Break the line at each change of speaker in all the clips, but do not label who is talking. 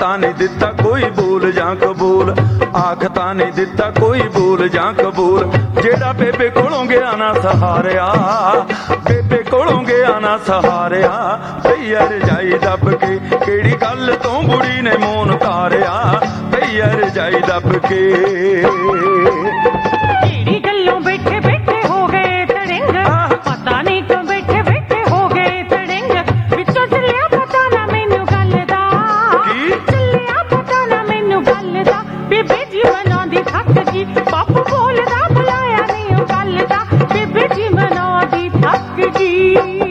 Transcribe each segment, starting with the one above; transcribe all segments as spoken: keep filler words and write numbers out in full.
ਤਾਂ ਨਹੀਂ ਦਿੱਤਾ ਕੋਈ ਬੋਲ ਜਾਂ ਕਬੂਲ, ਆਖ ਤਾਂ ਨਹੀਂ ਦਿੱਤਾ ਕੋਈ ਬੋਲ ਜਾਂ ਕਬੂਲ। ਜਿਹੜਾ ਬੇਬੇ ਕੋਲੋਂ ਗਿਆ ਨਾ ਸਹਾਰਿਆ, ਬੇਬੇ ਕੋਲੋਂ ਗਿਆ ਨਾ ਸਹਾਰਿਆ, ਭਈਆ ਰਜਾਈ ਦੱਬ ਕੇ ਕਿਹੜੀ ਗੱਲ ਤੋਂ ਬੁੜੀ ਨੇ ਮੋਨ ਤਾਰਿਆ, ਭਈਆ ਰਜਾਈ ਦੱਬ ਕੇ।
ਕਿਹੜੀ ਗੱਲੋਂ ਬੈਠੇ ਬੈਠੇ ਹੋ ਗਏ ਤੜਿੰਗ, ਪਤਾ ਨਹੀਂ ਕਿਉਂ ਬੈਠੇ ਬੈਠੇ ਹੋ ਗਏ ਤੜਿੰਗ, ਵਿੱਚੋਂ ਚੱਲਿਆ ਪਤਾ ਨਾ ਮੈਨੂੰ ਗੱਲ ਦਾ, ਚੱਲਿਆ ਪਤਾ ਨਾ ਮੈਨੂੰ ਗੱਲ ਦਾ। ਬੇਬੇ ਜੀ ਮਨਾਉਂਦੀ ਥੱਕ ਗਈ, ਬਾਪੂ ਬੋਲਦਾ ਬੁਲਾਇਆ ਨਹੀਂ ਉਹ ਗੱਲ ਦਾ, ਬੇਬੇ ਜੀ ਮਨਾਉਂਦੀ ਥੱਕ ਗਈ।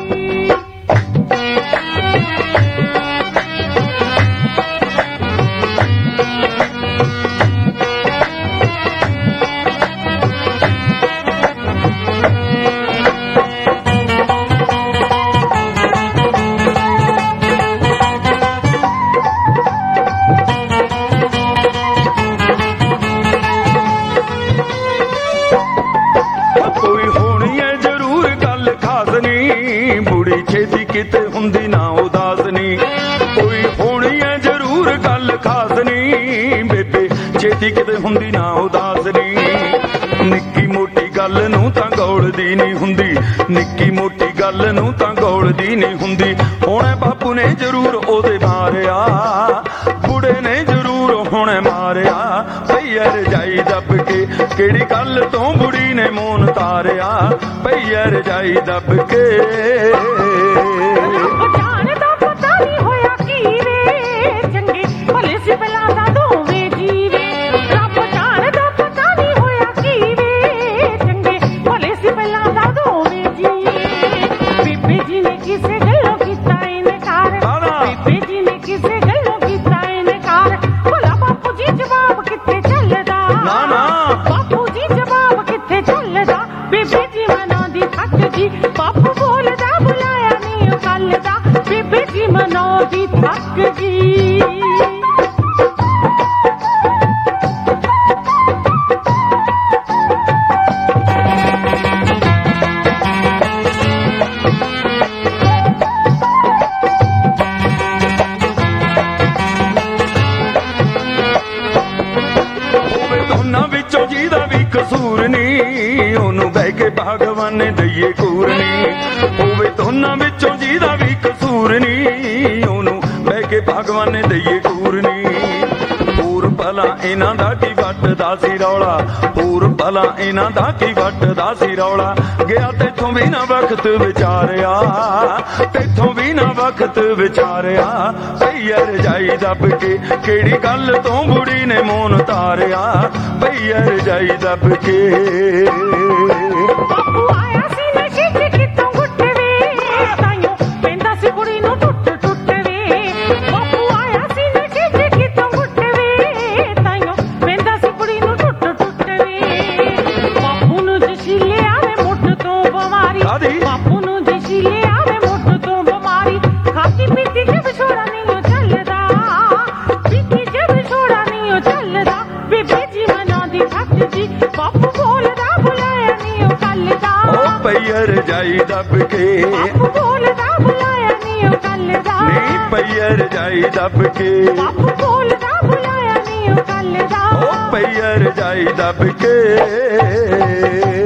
ਛੇਤੀ ਕਿਤੇ ਹੁੰਦੀ ਨਾ ਉਦਾਸ ਨੀ, ਕੋਈ ਹੋਣੀ ਐ ਜ਼ਰੂਰ ਗੱਲ ਖਾਸ ਨੀ, ਬੇਬੇ ਛੇਤੀ ਕਿਤੇ ਹੁੰਦੀ ਨਾ ਉਦਾਸ ਨੀ। ਨਿੱਕੀ ਮੋਟੀ ਗੱਲ ਨੂੰ ਤਾਂ ਗੌਲਦੀ ਨੀ ਹੁੰਦੀ, ਨਿੱਕੀ ਮੋਟੀ ਗੱਲ ਨੂੰ ਤਾਂ ਗੌਲਦੀ ਨੀ ਹੁੰਦੀ। ਹੁਣ ਬਾਪੂ ਨੇ ਜ਼ਰੂਰ ਉਹਦੇ ਮਾਰਿਆ, ਬੁੜੇ ਨੇ ਜ਼ਰੂਰ ਹੁਣ ਮਾਰਿਆ, ਭਈਆ ਰਜਾਈ ਦੱਬ ਕੇ ਕਿਹੜੀ ਗੱਲ ਤੋਂ ਬੁੜੀ ਨੇ ਮੋਨ ਤਾਰਿਆ, ਭਈਆ ਰਜਾਈ ਦੱਬ ਕੇ।
ਜਾਣਦਾ ਪਤਾ ਨਹੀਂ ਹੋਇਆ ਕੀ ਵੇ, ਚੰਗੇ ਭਲੇ ਸੀ ਪਹਿਲਾਂ ਦਾ ਦੋਵੇਂ ਜੀਵੇ, ਰੱਬ ਜਾਣਦਾ ਪਤਾ ਨਹੀਂ ਹੋਇਆ ਕੀ ਵੇ, ਚੰਗੇ ਭਲੇ ਸੀ ਪਹਿਲਾਂ ਦਾ ਦੋਵੇਂ ਜੀਵੇ। ਬੀਬੀ ਜੀ ਨੇ ਕਿਸੇ ਗੱਲੋਂ ਕੀਤਾ ਇਨਕਾਰ, ਬੀਬੀ ਜੀ ਨੇ ਕਿਸੇ ਗੱਲੋਂ ਕੀਤਾ ਇਨਕਾਰ, ਭਲਾ ਬਾਪੂ ਜੀ ਜਵਾਬ ਕਿੱਥੇ ਚੱਲਦਾ,
ਨਾ ਨਾ
ਬਾਪੂ ਜੀ ਜਵਾਬ ਕਿੱਥੇ ਚੱਲਦਾ। ਬੀਬੀ ਜੀ ਮਨਾਉਂਦੀ ਥੱਕ ਗਈ, ਬਾਪੂ ਬੋਲਦਾ ਬੁਲਾਇਆ ਨਹੀਂ ਉਹ ਗੱਲ ਦਾ, ਬੀਬੀ ਜੀ ਮਨਾਉਂਦੀ ਥੱਕ ਗਈ।
ਦੋਨਾਂ ਵਿੱਚੋਂ ਜਿਹਦਾ ਵੀ ਕਸੂਰ ਨੀ, ਉਹਨੂੰ ਬਹਿ ਕੇ ਭਗਵਾਨ ਨੇ ਦਈਏ ਕੂਰ ਨੀ, ਹੋਵੇ ਦੋਨਾਂ ਵਿੱਚੋਂ ਜਿਹਦਾ ਵੀ ਕਸੂਰ ਨੀ, ਉਹਨੂੰ ਬਹਿ ਕੇ ਭਗਵਾਨ ਨੇ ਦਈਏ ਕੂਰ ਨੀ। ਹੋਰ ਭਲਾ ਇਹਨਾਂ ਦਾ ਕੀ ਵੱਟਦਾ ਸੀ ਰੌਲਾ, ਹੋਰ ਭਲਾ ਇਹਨਾਂ ਦਾ ਕੀ ਵੱਟਦਾ ਸੀ ਰੌਲਾ, ਗਿਆ ਤੇਥੋਂ ਵੀ ਨਾ ਵਕਤ ਵਿਚਾਰਿਆ, ਤੇਥੋਂ ਵੀ ਨਾ ਵਕਤ ਵਿਚਾਰਿਆ, ਭਈਆ ਰਜਾਈ ਦੱਬ ਕੇ ਕਿਹੜੀ ਗੱਲ ਤੋਂ ਬੁੜੀ ਨੇ ਮੋਨ ਤਾਰਿਆ, ਭਈਆ ਰਜਾਈ ਦੱਬ ਕੇ।
ਬਾਪੂ ਆਇਆ ਸੀ ਨਸ਼ੇ ਚ ਕਿਤੋਂ ਗੁੱਟ ਵੇ, ਤਾਈਓ ਪੈਂਦਾ ਸੀ ਕੁੜੀ ਨੂੰ ਟੁੱਟ ਟੁੱਟ ਵੇ, ਬਾਪੂ ਆਇਆ ਸੀ ਨਸ਼ੇ ਚ ਕਿਤੋਂ ਗੁੱਟ ਵੇ, ਤਾਈਓ ਪੈਂਦਾ ਸੀ ਕੁੜੀ ਨੂੰ ਟੁੱਟ ਟੁੱਟ ਵੇ। ਬਾਪੂ ਨੂੰ ਜਸ਼ੀਲੇ ਆਵੇ ਮੁੱਢ ਤੋਂ ਬਿਮਾਰੀ, ਬਾਪੂ ਨੂੰ ਜਸ਼ੀਲੇ ਆਵੇ ਮੁੱਢ ਤੋਂ ਬਿਮਾਰੀ, ਖਾਤੀ ਪੀਤੀ ਚ ਵਿਛੋੜਾ ਨਹੀਂ ਉਹ ਚੱਲਦਾ, ਪੀਤੀ ਚ ਵਿਛੋੜਾ ਨਹੀਂ ਉਹ ਚੱਲਦਾ। ਬੀਬੀ ਜੀ ਮਨਾਉਂਦੀ ਥੱਕ ਗਈ, ਬਾਪੂ ਬੋਲਦਾ ਬੁਲਾਇਆ ਨਹੀਂ ਉਹ ਗੱਲ ਦਾ,
ਉਹ ਭਈਆ ਰਜਾਈ ਦੱਬ ਕੇ,
ਬਾਪੂ ਬੋਲਦਾ ਬੁਲਾਇਆ ਨਹੀਂ ਉਹ ਗੱਲ ਦਾ,
ਨੀ ਭਈਆ ਰਜਾਈ ਦੱਬ ਕੇ,
ਬਾਪੂ ਬੋਲਦਾ ਬੁਲਾਇਆ ਨਹੀਂ ਉਹ ਗੱਲ ਦਾ,
ਉਹ ਭਈਆ ਰਜਾਈ ਦੱਬ ਕੇ।